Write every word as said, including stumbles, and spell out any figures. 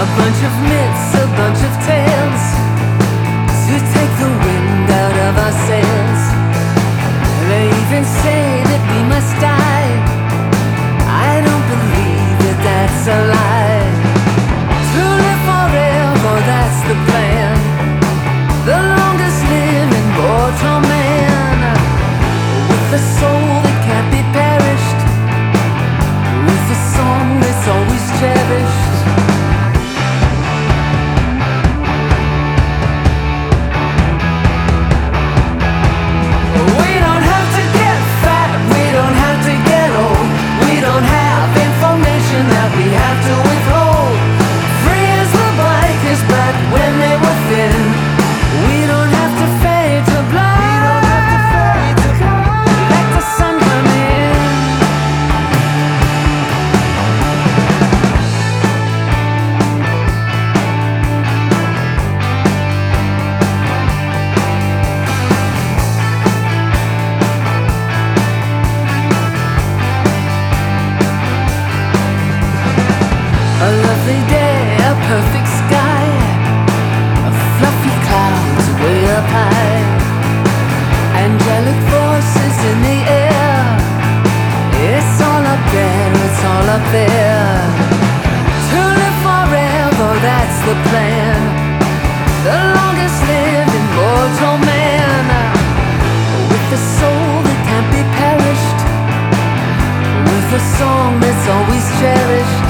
bunch of myths, a bunch of tales to take the wind out of our sails. They even say that we must die. I don't believe that that's a lie. To live forever, that's the plan. The longest living mortal man, with a soul that can't be perished, with a song that's always cherished. A lovely day, a perfect sky, a fluffy clouds way up high, angelic voices in the air. It's all up there, it's all up there. To live forever, that's the plan. The longest living mortal man, with a soul that can't be perished, with a song that's always cherished.